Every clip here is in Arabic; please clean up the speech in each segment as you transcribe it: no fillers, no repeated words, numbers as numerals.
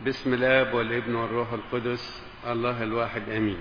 بسم الآب والابن والروح القدس الله الواحد آمين.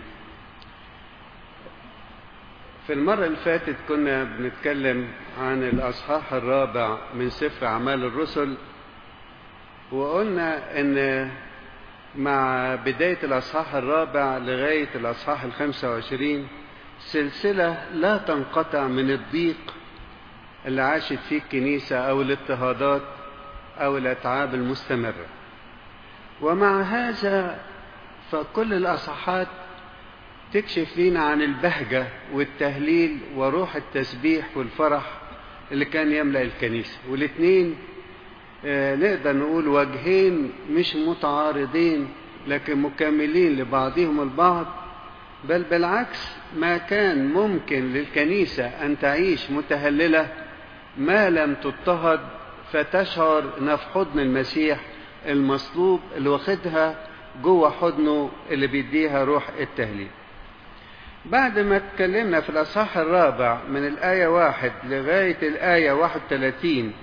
في المرة اللي فاتت كنا بنتكلم عن الأصحاح الرابع من سفر أعمال الرسل، وقلنا إن مع بداية الأصحاح الرابع لغاية الأصحاح 25 سلسلة لا تنقطع من الضيق اللي عاشت فيه الكنيسة أو الاضطهادات أو الأتعاب المستمرة. ومع هذا فكل الأصحاحات تكشف لنا عن البهجة والتهليل وروح التسبيح والفرح اللي كان يملأ الكنيسة، والاثنين نقدر نقول وجهين مش متعارضين لكن مكملين لبعضهم البعض، بل بالعكس ما كان ممكن للكنيسة أن تعيش متهللة ما لم تضطهد فتشعر إنها في حضن المسيح المصلوب اللي واخدها جوه حضنه اللي بيديها روح التهليل. بعد ما اتكلمنا في الأصحاح الرابع من الآية 1 لغاية الآية 31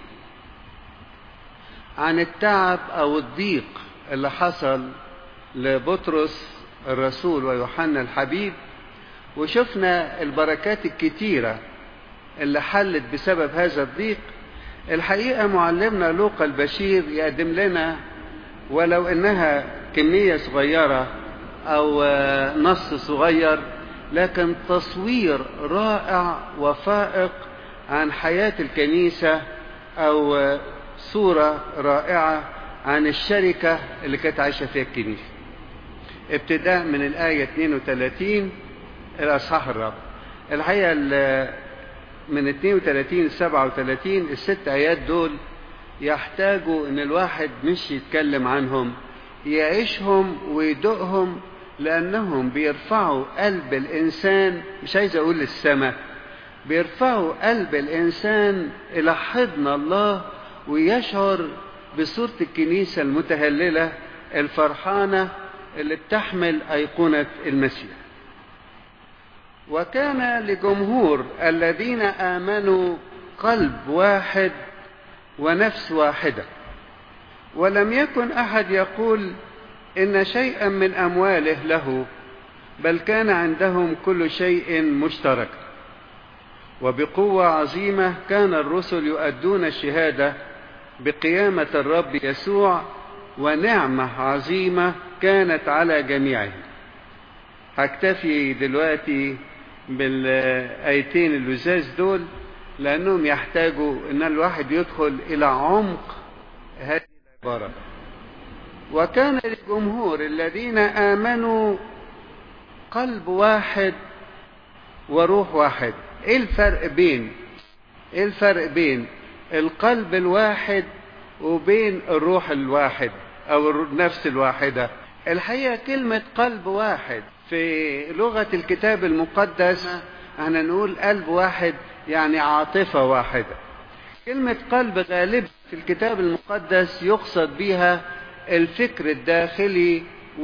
عن التعب أو الضيق اللي حصل لبطرس الرسول ويوحنا الحبيب، وشفنا البركات الكتيرة اللي حلت بسبب هذا الضيق، الحقيقة معلمنا لوقا البشير يقدم لنا ولو إنها كمية صغيرة أو نص صغير لكن تصوير رائع وفائق عن حياة الكنيسة أو صورة رائعة عن الشركة اللي كانت عايشة فيها الكنيسة، ابتداء من الآية 32 الأصحاح الرابع. الحقيقة من 32 ل 37 الست آيات دول يحتاجوا ان الواحد مش يتكلم عنهم، يعيشهم ويدوقهم، لانهم بيرفعوا قلب الانسان، مش عايز اقول للسماء، بيرفعوا قلب الانسان الى حضن الله ويشعر بصورة الكنيسة المتهللة الفرحانة اللي بتحمل أيقونة المسيح. وكان لجمهور الذين آمنوا قلب واحد ونفس واحدة، ولم يكن أحد يقول إن شيئا من أمواله له، بل كان عندهم كل شيء مشترك. وبقوة عظيمة كان الرسل يؤدون الشهادة بقيامة الرب يسوع، ونعمة عظيمة كانت على جميعهم. هكتفي دلوقتي بالآيتين اللزاز دول لأنهم يحتاجوا أن الواحد يدخل إلى عمق هذه العبارة. وكان للجمهور الذين آمنوا قلب واحد وروح واحد. إيه الفرق بين القلب الواحد وبين الروح الواحد أو النفس الواحدة؟ الحقيقة كلمة قلب واحد في لغة الكتاب المقدس احنا نقول قلب واحد يعني عاطفة واحدة. كلمة قلب غالبا في الكتاب المقدس يقصد بها الفكر الداخلي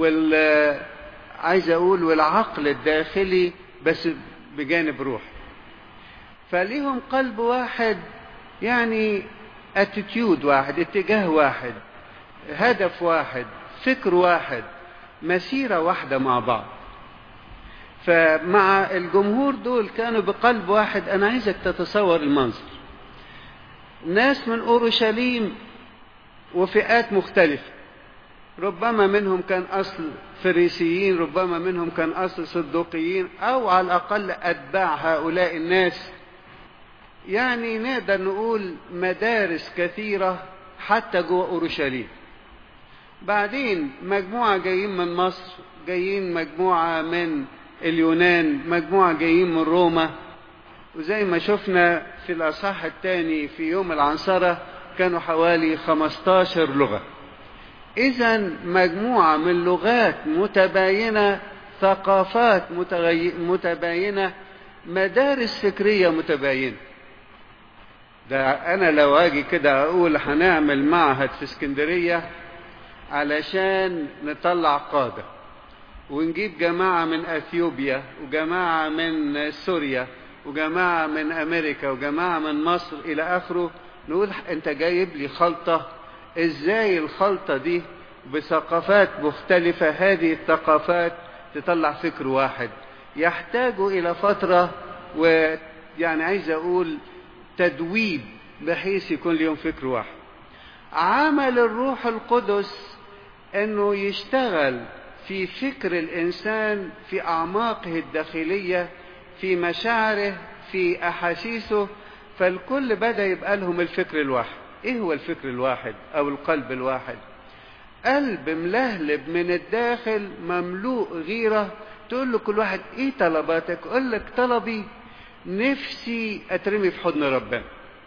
عايز اقول والعقل الداخلي بس بجانب روح. فليهم قلب واحد يعني اتيتيود واحد، اتجاه واحد، هدف واحد، فكر واحد، مسيرة واحدة مع بعض. فمع الجمهور دول كانوا بقلب واحد. أنا عايزك تتصور المنظر، ناس من أورشليم وفئات مختلفة، ربما منهم كان أصل فريسيين، ربما منهم كان أصل صدوقيين، أو على الأقل أتباع هؤلاء الناس. يعني نقدر نقول مدارس كثيرة حتى جوه أورشليم. بعدين مجموعة جايين من مصر، جايين مجموعة من اليونان، مجموعة جايين من روما، وزي ما شفنا في الأصحاح الثاني في يوم العنصرة كانوا حوالي 15 لغة. إذن مجموعة من لغات متباينة، ثقافات متباينة، مدارس فكرية متباينة. ده أنا لو أجي كده أقول هنعمل معهد في اسكندرية علشان نطلع قادة، ونجيب جماعة من أثيوبيا وجماعة من سوريا وجماعة من أمريكا وجماعة من مصر إلى آخره، نقول أنت جايب لي خلطة، إزاي الخلطة دي بثقافات مختلفة، هذه الثقافات تطلع فكر واحد، يحتاجوا إلى فترة ويعني عايز أقول تدويب بحيث يكون لهم فكر واحد. عمل الروح القدس أنه يشتغل في فكر الإنسان، في أعماقه الداخلية، في مشاعره، في أحاسيسه، فالكل بدأ يبقى لهم الفكر الواحد. إيه هو الفكر الواحد أو القلب الواحد؟ قلب ملهلب من الداخل مملوء غيرة. تقول له كل واحد إيه طلباتك؟ يقول لك طلبي نفسي أترمي في حضن ربنا،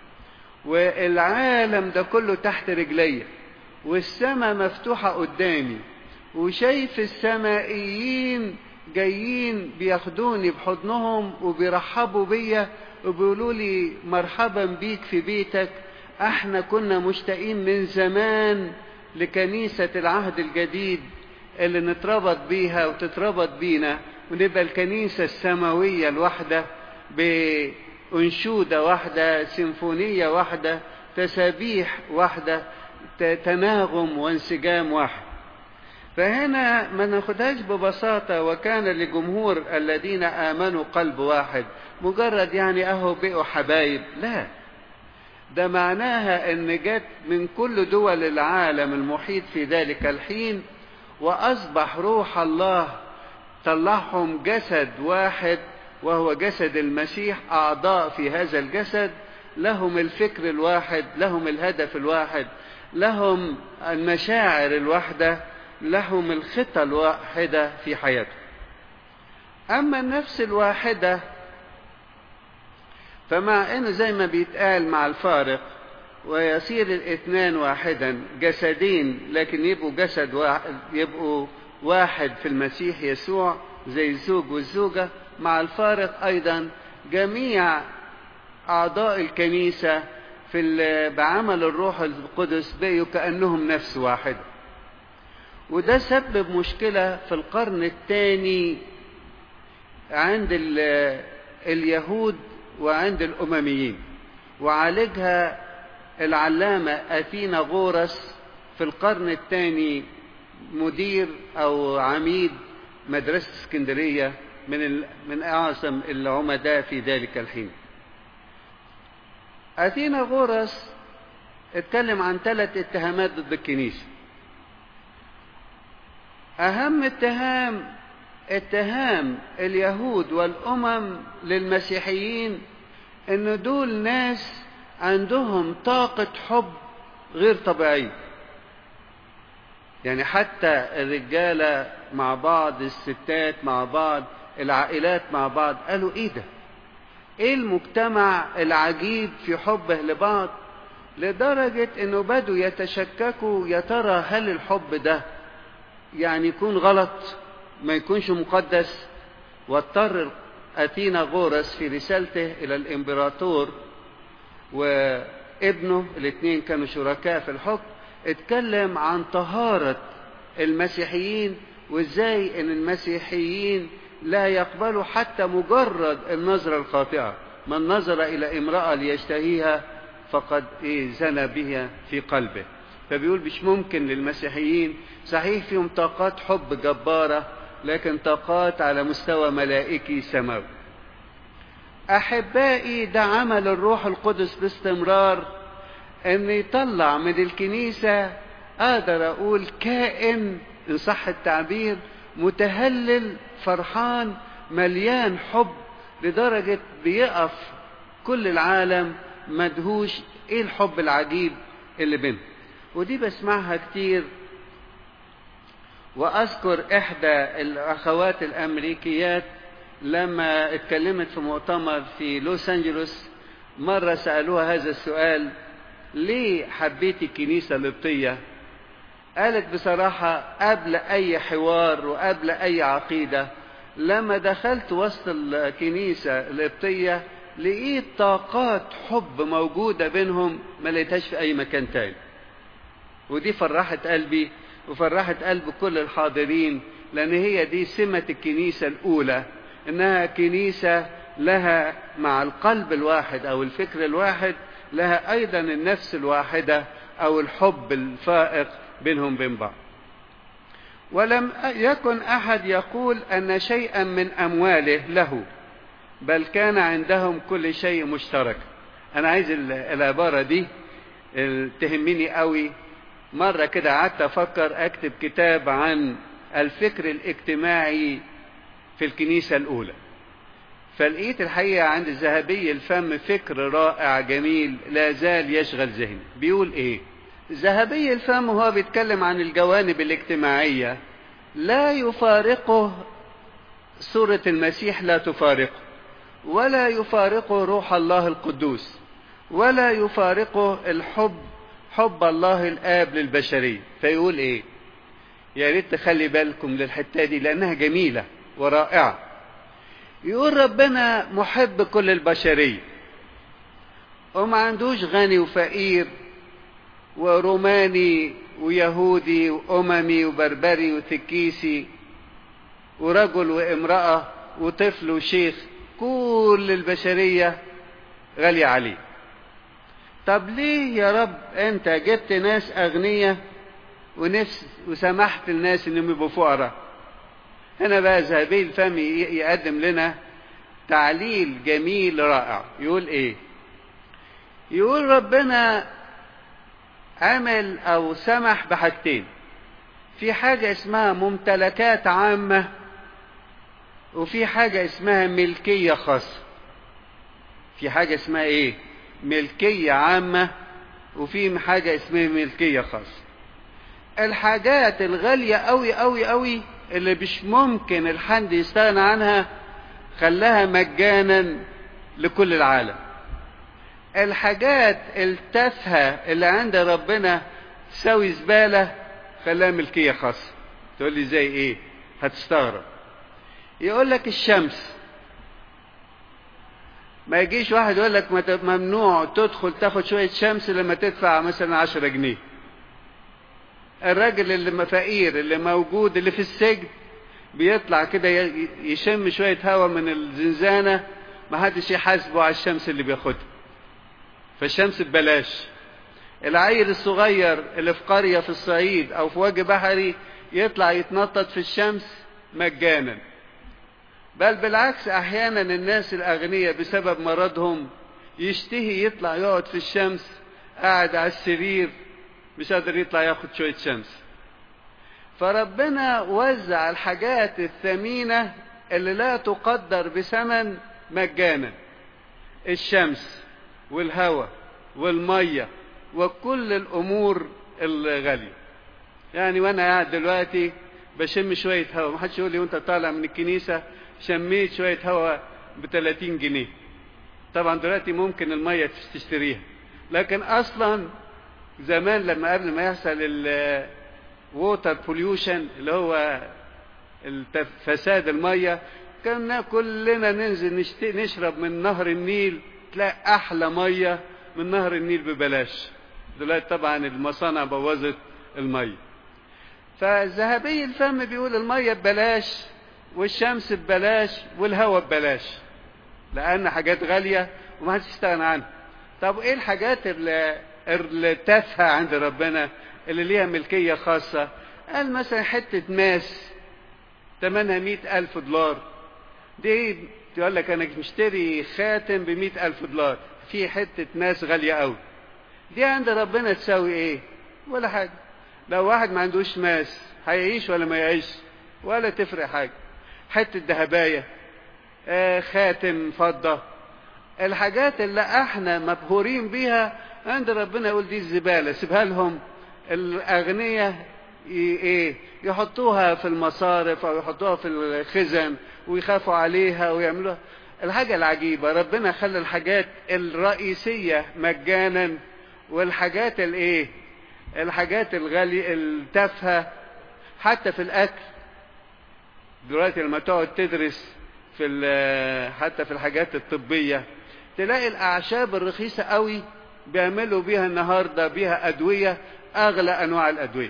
والعالم ده كله تحت رجلي، والسماء مفتوحة قدامي، وشايف السمائيين جايين بياخدوني بحضنهم وبيرحبوا بيا وبيقولوا لي مرحبا بيك في بيتك. احنا كنا مشتاقين من زمان لكنيسة العهد الجديد اللي نتربط بيها وتتربط بينا، ونبقى الكنيسة السماوية الواحدة بأنشودة واحدة، سيمفونية واحدة، تسابيح واحدة، تناغم وانسجام واحد. فهنا ما ناخدهاش ببساطة وكان لجمهور الذين آمنوا قلب واحد مجرد يعني اهو بقوا حبايب، لا، ده معناها ان جت من كل دول العالم المحيط في ذلك الحين، واصبح روح الله طلعهم جسد واحد وهو جسد المسيح، اعضاء في هذا الجسد، لهم الفكر الواحد، لهم الهدف الواحد، لهم المشاعر الواحدة، لهم الخطة الواحدة في حياتهم. أما النفس الواحدة فمع أنه زي ما بيتقال مع الفارق ويصير الاثنان واحدا، جسدين لكن يبقوا جسد واحد، يبقوا واحد في المسيح يسوع زي الزوج والزوجة. مع الفارق أيضا جميع أعضاء الكنيسة بعمل الروح القدس بقوا كأنهم نفس واحدة. وده سبب مشكلة في القرن الثاني عند اليهود وعند الأمميين، وعالجها العلامة أثيناغورس في القرن الثاني، مدير أو عميد مدرسة اسكندرية، من أعظم العمداء في ذلك الحين. أثيناغورس اتكلم عن 3 اتهامات ضد الكنيسة. أهم اتهام اليهود والأمم للمسيحيين إن دول ناس عندهم طاقة حب غير طبيعية، يعني حتى الرجالة مع بعض، الستات مع بعض، العائلات مع بعض، قالوا إيه ده؟ إيه المجتمع العجيب في حبه لبعض، لدرجة إنه بدوا يتشككوا يا ترى هل الحب ده يعني يكون غلط، ما يكونش مقدس. واضطر أثيناغورس في رسالته إلى الإمبراطور وابنه، الاثنين كانوا شركاء في الحكم، اتكلم عن طهارة المسيحيين وازاي ان المسيحيين لا يقبلوا حتى مجرد النظرة الخاطئة. من نظر إلى امرأة ليشتهيها فقد زنى بها في قلبه. فبيقول مش ممكن للمسيحيين، صحيح فيهم طاقات حب جبارة لكن طاقات على مستوى ملائكي سماوي. أحبائي، ده عمل الروح القدس باستمرار، أن يطلع من الكنيسة أقدر أقول كائن إن صح التعبير متهلل فرحان مليان حب، لدرجة بيقف كل العالم مدهوش إيه الحب العجيب اللي بينهم. ودي بسمعها كتير. وأذكر إحدى الأخوات الأمريكيات لما اتكلمت في مؤتمر في لوس أنجلوس، مرة سألوها هذا السؤال: ليه حبيتي الكنيسة القبطية؟ قالت بصراحة قبل أي حوار وقبل أي عقيدة، لما دخلت وسط الكنيسة القبطية لقيت طاقات حب موجودة بينهم ما لقيتهاش في أي مكان تاني. ودي فرحت قلبي وفرحت قلب كل الحاضرين، لأن هي دي سمة الكنيسة الأولى، إنها كنيسة لها مع القلب الواحد أو الفكر الواحد لها أيضا النفس الواحدة أو الحب الفائق بينهم بين بعض. ولم يكن أحد يقول أن شيئا من أمواله له، بل كان عندهم كل شيء مشترك. أنا عايز العبارة دي تهمني قوي. مرة كده قعدت أفكر أكتب كتاب عن الفكر الاجتماعي في الكنيسة الأولى، فلقيت الحقيقة عند الذهبي الفم فكر رائع جميل لا زال يشغل ذهني. بيقول إيه ذهبي الفم؟ هو بيتكلم عن الجوانب الاجتماعية لا يفارقه صورة المسيح، لا تفارقه، ولا يفارقه روح الله القدوس، ولا يفارقه حب الله الآب للبشرية. فيقول إيه؟ يا ريت تخلي بالكم للحتة دي لأنها جميلة ورائعة. يقول ربنا محب كل البشرية، وما عندوش غني وفقير وروماني ويهودي وأممي وبربري وتكيسي ورجل وامرأة وطفل وشيخ، كل البشرية غالية عليه. طب ليه يا رب انت جبت ناس اغنياء وسمحت الناس انهم يبقوا فقراء؟ هنا بقى ذهبي الفم يقدم لنا تعليل جميل رائع. يقول ايه؟ يقول ربنا عمل او سمح بحاجتين. في حاجة اسمها ممتلكات عامة، وفي حاجة اسمها ملكية خاصة. في حاجة اسمها ايه؟ ملكية عامة، وفي حاجة اسمها ملكية خاصة. الحاجات الغالية قوي قوي قوي اللي مش ممكن الحد يستغنى عنها خلاها مجانا لكل العالم. الحاجات التافهة اللي عند ربنا تساوي زبالة خلاها ملكية خاصة. تقول لي زي ايه؟ هتستغرب. يقول لك الشمس، ما يجيش واحد يقول لك ممنوع تدخل تاخد شوية شمس لما تدفع مثلا 10 جنيه. الراجل اللي فقير اللي موجود اللي في السجن بيطلع كده يشم شوية هوا من الزنزانة، ما حدش يحاسبه على الشمس اللي بياخدها، فالشمس ببلاش. العيل الصغير اللي في قرية في الصعيد او في وجه بحري يطلع يتنطط في الشمس مجانا. بل بالعكس، احيانا الناس الاغنياء بسبب مرضهم يشتهي يطلع يقعد في الشمس، قاعد على السرير مش قادر يطلع ياخد شوية شمس. فربنا وزع الحاجات الثمينة اللي لا تقدر بثمن مجانا، الشمس والهواء والمية وكل الامور الغالية. يعني وانا قاعد دلوقتي بشم شوية هواء، محدش يقول لي وانت طالع من الكنيسة شميت شوية هواء ب30 جنيه. طبعا دلوقتي ممكن المية تشتريها، لكن اصلا زمان لما قبل ما يحصل الووتر بوليوشن اللي هو فساد المية، كنا كلنا ننزل نشرب من نهر النيل، تلاقي احلى مية من نهر النيل ببلاش. دلوقتي طبعا المصانع بوظت المية. فذهبي الفم بيقول المية ببلاش والشمس ببلاش والهواء ببلاش، لان حاجات غالية ومحدش يستغنى عنها. طب ايه الحاجات اللي تافهة عند ربنا اللي ليها ملكية خاصة؟ قال مثلا حتة ماس تمنها $100,000، دي تقول لك انا مشتري خاتم ب$100,000، في حتة ماس غالية قوي، دي عند ربنا تساوي ايه؟ ولا حاجة. لو واحد ما عندوش ماس هيعيش ولا ما يعيش؟ ولا تفرق حاجة. حتة ذهباية، خاتم فضة، الحاجات اللي احنا مبهورين بيها عند ربنا يقول دي الزبالة، سيبها لهم. الاغنياء ايه؟ يحطوها في المصارف او يحطوها في الخزن ويخافوا عليها ويعملوها. الحاجة العجيبة ربنا خلى الحاجات الرئيسية مجانا، والحاجات الايه؟ الحاجات الغالية التافهة حتى في الاكل. دلوقتي لما تقعد تدرس حتى في الحاجات الطبية تلاقي الاعشاب الرخيصة قوي بيعملوا بيها النهاردة بيها ادوية، اغلى انواع الادوية.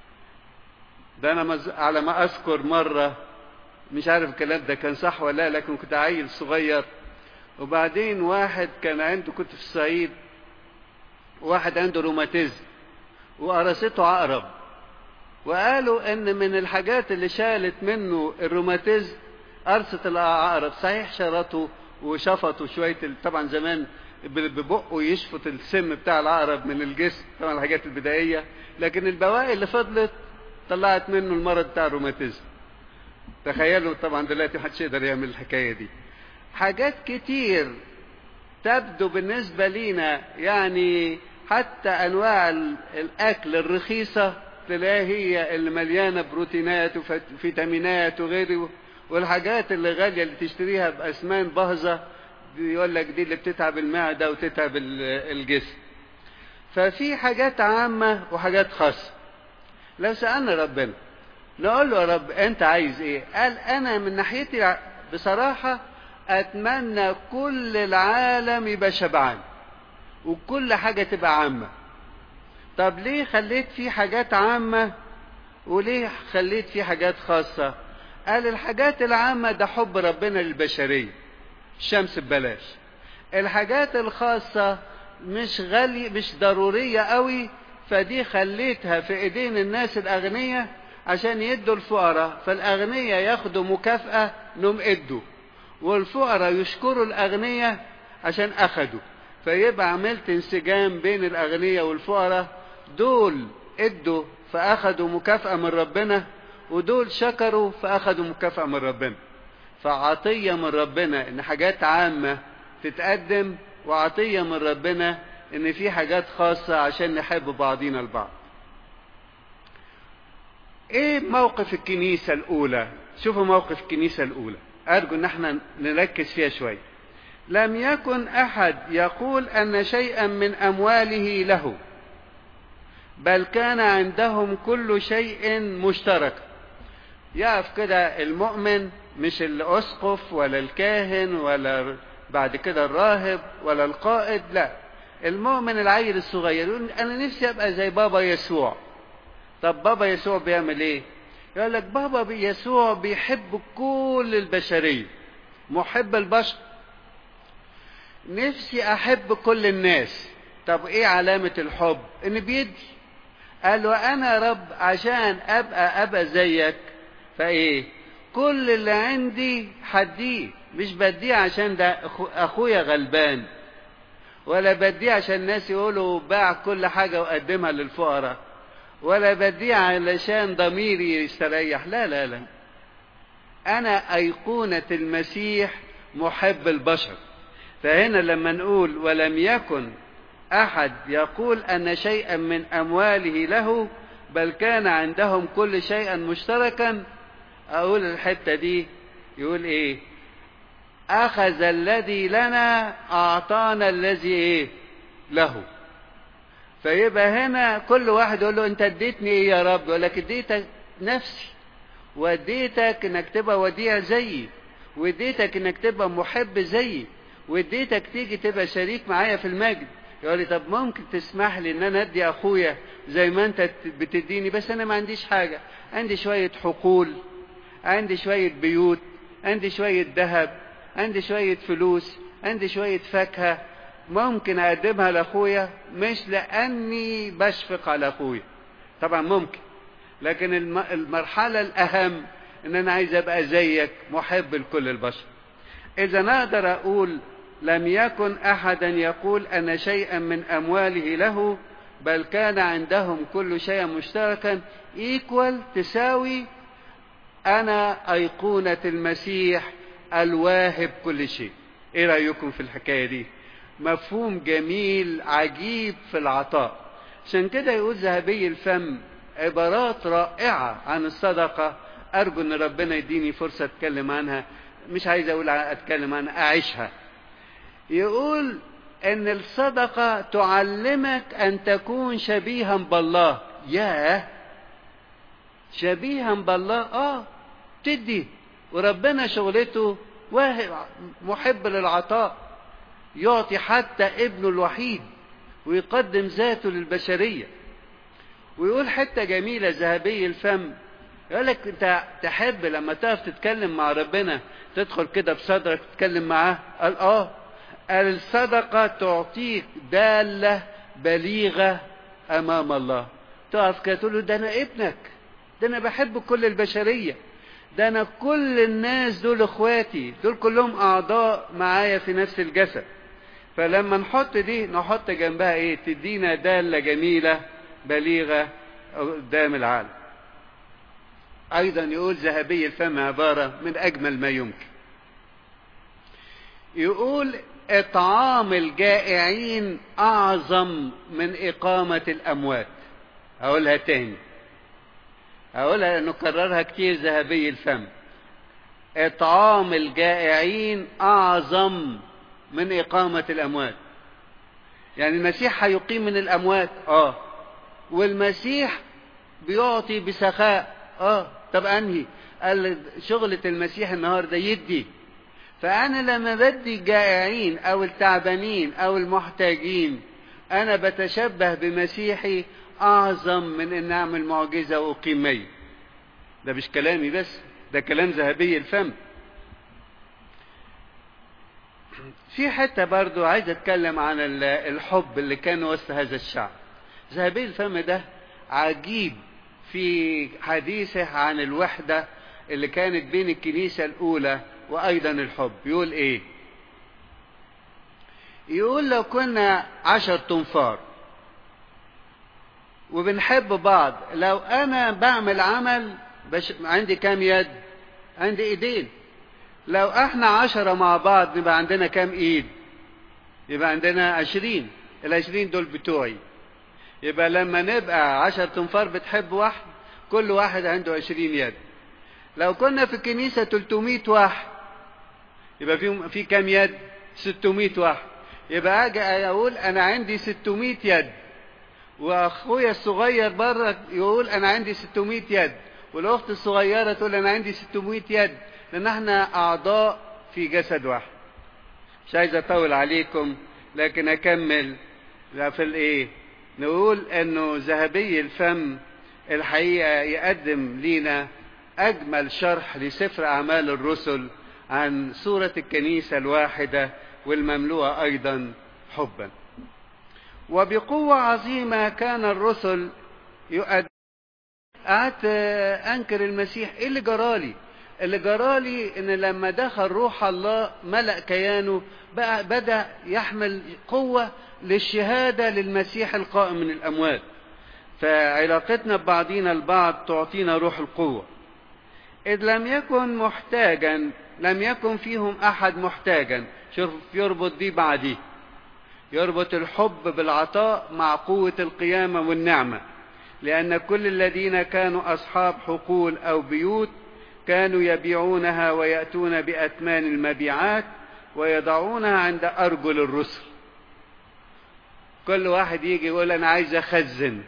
ده انا على ما اذكر مرة، مش عارف الكلام ده كان صح ولا لا، لكن كنت عيل صغير وبعدين واحد كان عنده، كنت في الصعيد، واحد عنده روماتيزم وقرصته عقرب، وقالوا ان من الحاجات اللي شالت منه الروماتيزم قرصة العقرب. صحيح شرطه وشفطوا شوية، طبعا زمان ببقه يشفط السم بتاع العقرب من الجسم، طبعا الحاجات البدائية، لكن البواقي اللي فضلت طلعت منه المرض بتاع الروماتيزم. تخيلوا طبعا دلوقتي محدش يقدر يعمل الحكاية دي. حاجات كتير تبدو بالنسبة لينا يعني حتى أنواع الأكل الرخيصة تلاقي هي اللي مليانة بروتينات وفيتامينات وغيره، والحاجات اللي غالية اللي تشتريها بأثمان باهظة يقول لك دي اللي بتتعب المعدة وتتعب الجسم. ففي حاجات عامة وحاجات خاصة. لو سألنا ربنا نقول له يا رب أنت عايز إيه؟ قال أنا من ناحيتي بصراحة أتمنى كل العالم يبقى شبعان وكل حاجة تبقى عامة. طب ليه خليت فيه حاجات عامة وليه خليت فيه حاجات خاصة؟ قال الحاجات العامة ده حب ربنا للبشرية، الشمس ببلاش. الحاجات الخاصة مش غالية مش ضرورية قوي، فدي خليتها في ايدين الناس الاغنياء عشان يدوا الفقراء، فالاغنياء ياخدوا مكافأة انهم ادوا، والفقراء يشكروا الاغنياء عشان اخدوا، فيبقى عملت انسجام بين الاغنياء والفقراء. دول ادوا فاخدوا مكافأة من ربنا، ودول شكروا فاخدوا مكافأة من ربنا. فعطية من ربنا ان حاجات عامة تتقدم، وعطية من ربنا ان في حاجات خاصة عشان نحب بعضينا البعض. ايه موقف الكنيسة الاولى؟ شوفوا موقف الكنيسة الاولى، ارجو ان احنا نركز فيها شوية. لم يكن احد يقول ان شيئا من امواله له، بل كان عندهم كل شيء مشترك. يقف كده المؤمن، مش الاسقف ولا الكاهن ولا بعد كده الراهب ولا القائد، لا، المؤمن العيل الصغير يقول انا نفسي ابقى زي بابا يسوع. طب بابا يسوع بيعمل ايه؟ يقول لك بابا يسوع بيحب كل البشرية، محب البشر. نفسي احب كل الناس. طب ايه علامة الحب؟ ان بيدي. قال له انا رب عشان ابقى زيك، فايه كل اللي عندي حديه، مش بديه عشان ده اخويا غلبان، ولا بديه عشان الناس يقولوا باع كل حاجة وقدمها للفقراء، ولا بديه علشان ضميري يستريح. لا لا لا، انا ايقونة المسيح محب البشر. فهنا لما نقول ولم يكن احد يقول ان شيئا من امواله له، بل كان عندهم كل شيئا مشتركا، اقول الحتة دي يقول ايه؟ اخذ الذي لنا اعطانا الذي ايه له. فيبقى هنا كل واحد يقول له انت اديتني ايه يا رب؟ يقول لك اديتك نفسي، واديتك انك تبقى وديع زيي، واديتك انك تبقى محب زيي، واديتك تيجي تبقى شريك معايا في المجد. يقول لي طب ممكن تسمح لي ان انا ادي اخويا زي ما انت بتديني؟ بس انا ما عنديش حاجة، عندي شوية حقول، عندي شوية بيوت، عندي شوية ذهب، عندي شوية فلوس، عندي شوية فاكهة، ممكن اقدمها لاخويا، مش لاني بشفق على اخويا، طبعا ممكن، لكن المرحلة الاهم ان انا عايز ابقى زيك محب لكل البشر. اذا نقدر اقول لم يكن احدا يقول ان شيئا من امواله له، بل كان عندهم كل شيء مشتركا، تساوي انا ايقونة المسيح الواهب كل شيء. ايه رأيكم في الحكاية دي؟ مفهوم جميل عجيب في العطاء. عشان كده يقول ذهبي الفم عبارات رائعة عن الصدقة، ارجو ان ربنا يديني فرصة اتكلم عنها، مش عايز اقول اتكلم عنها، اعيشها. يقول ان الصدقة تعلمك ان تكون شبيها بالله. ياه، شبيها بالله، تدي، وربنا شغلته واهب محب للعطاء، يعطي حتى ابنه الوحيد ويقدم ذاته للبشرية. ويقول حتة جميلة ذهبي الفم، يقول لك انت تحب لما تقف تتكلم مع ربنا تدخل كده بصدرك تتكلم معاه؟ قال الصدقة تعطيك دالة بليغة امام الله. تقف كده تقول له ده انا ابنك، ده انا بحب كل البشرية، ده انا كل الناس دول اخواتي، دول كلهم اعضاء معايا في نفس الجسد. فلما نحط دي نحط جنبها ايه؟ تدينا دالة جميلة بليغة قدام العالم. ايضا يقول ذهبي الفم عبارة من اجمل ما يمكن. يقول اطعام الجائعين اعظم من اقامة الاموات. هقولها تاني، هقولها لانه كررها كتير ذهبي الفم. اطعام الجائعين اعظم من اقامة الاموات. يعني المسيح هيقيم من الاموات، والمسيح بيعطي بسخاء، طب انهي؟ قال شغلة المسيح النهاردة يدي. فانا لما بدي الجائعين او التعبانين او المحتاجين، انا بتشبه بمسيحي اعظم من ان اعمل معجزة واقيم ميت. ده مش كلامي بس، ده كلام ذهبي الفم. في حتة برضو عايز اتكلم عن الحب اللي كان وسط هذا الشعب. ذهبي الفم ده عجيب في حديثه عن الوحدة اللي كانت بين الكنيسة الأولى وأيضا الحب. يقول إيه؟ يقول لو كنا 10 تنفار وبنحب بعض، لو أنا بعمل عمل عندي كام يد؟ عندي إيدين. لو احنا 10 مع بعض نبقى عندنا كام ايد؟ يبقى عندنا 20. ال20 دول بتوعي. يبقى لما نبقى 10 تنفار بتحب واحد، كل واحد عنده 20 يد. لو كنا في الكنيسة 300 واحد، يبقى في كام يد؟ 600 واحد. يبقى اجي اقول انا عندي 600 يد، واخويا الصغير بره يقول انا عندي 600 يد، والاخت الصغيرة تقول انا عندي 600 يد، لان احنا اعضاء في جسد واحد. مش عايز اطول عليكم، لكن اكمل في الايه. نقول انه ذهبي الفم الحقيقة يقدم لنا اجمل شرح لسفر اعمال الرسل عن صورة الكنيسة الواحدة والمملوءة ايضا حبا. وبقوة عظيمة كان الرسل يؤدون. قعدت انكر المسيح. ايه اللي جرالي؟ اللي جرالي ان لما دخل روح الله ملأ كيانه، بقى بدأ يحمل قوة للشهادة للمسيح القائم من الأموات. فعلاقتنا ببعضينا البعض تعطينا روح القوة. إذ لم يكن محتاجا، لم يكن فيهم أحد محتاجا. شوف يربط دي بعديه، يربط الحب بالعطاء مع قوة القيامة والنعمة. لأن كل الذين كانوا أصحاب حقول أو بيوت كانوا يبيعونها ويأتون بأثمان المبيعات ويضعونها عند أرجل الرسل. كل واحد يجي يقول أنا عايز أخزن.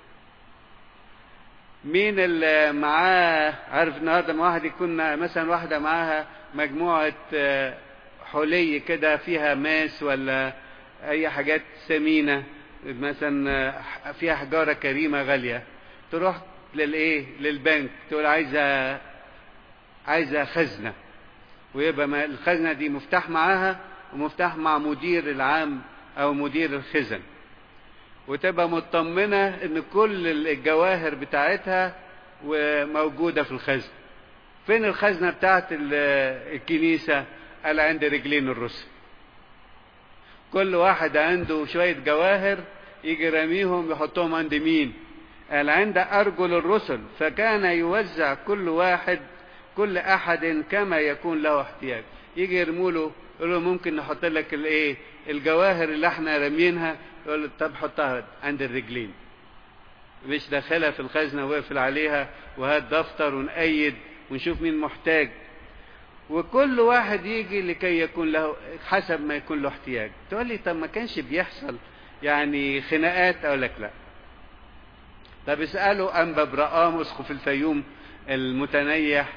مين اللي معاه؟ عارف النهارده ما واحد يكون مثلا واحدة معاها مجموعة حلي كده فيها ماس ولا أي حاجات ثمينة، مثلا فيها حجارة كريمة غالية، تروح للبنك تقول عايزة خزنة، ويبقى الخزنة دي مفتاح معاها ومفتاح مع مدير العام أو مدير الخزن، وتبقى مطمنة إن كل الجواهر بتاعتها وموجودة في الخزن. فين الخزنة بتاعت الكنيسة؟ قال عند رجلين الرسل. كل واحد عنده شوية جواهر يجي رميهم يحطهم عند مين؟ قال عند أرجل الرسل. فكان يوزع كل أحد كما يكون له احتياج. يجي يرموله يقول له ممكن نحط لك الجواهر اللي احنا رمينها، يقول له طب حطها عند الرجلين، مش داخلها في الخزنة وقفل عليها وهات دفتر ونقيد ونشوف مين محتاج. وكل واحد يجي لكي يكون له حسب ما يكون له احتياج. تقول لي طب ما كانش بيحصل يعني خناقات؟ اقول لك لا. طب اسألوا أنبا برقام اسقف الفيوم المتنيح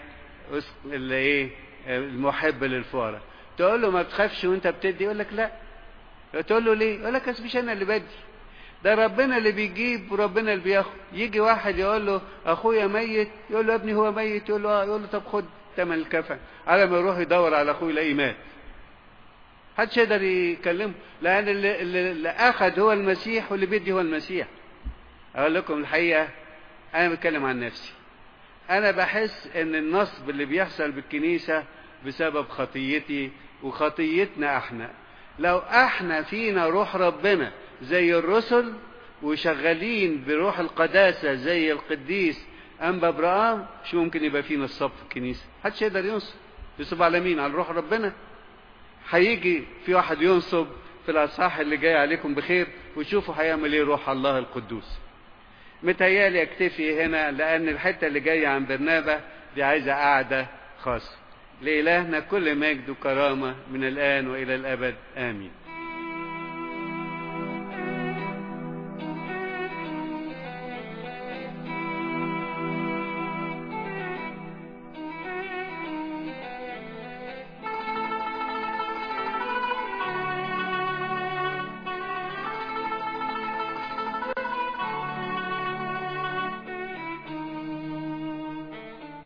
المحب للفقراء، تقول له ما بتخافش وانت بتدي؟ يقول لك لا. تقول له ليه؟ يقول لك مش انا اللي بدي، ده ربنا اللي بيجيب وربنا اللي بياخد. يجي واحد يقول له اخويا ميت، يقول له ابني هو ميت، يقول له طب خد ثمن الكفن. على ما يروح يدور على اخوه يلاقيه مات، محدش يقدر يكلمه، لان اللي اخذ هو المسيح واللي بيدي هو المسيح. اقول لكم الحقيقه، انا بتكلم عن نفسي. انا بحس ان النصب اللي بيحصل بالكنيسة بسبب خطيتي وخطيتنا احنا. لو احنا فينا روح ربنا زي الرسل وشغالين بروح القداسة زي القديس أنبا برام، شو ممكن يبقى فينا الصب في الكنيسة؟ محدش يقدر ينصب على مين؟ على روح ربنا. هيجي في واحد ينصب في الأصحاح اللي جاي عليكم بخير وشوفوا هيعمل ايه روح الله القدوس. متهيالي اكتفي هنا لأن الحتة اللي جاية عن برنابا دي عايزة قعدة خاصة. لإلهنا كل مجد وكرامة من الآن وإلى الأبد آمين.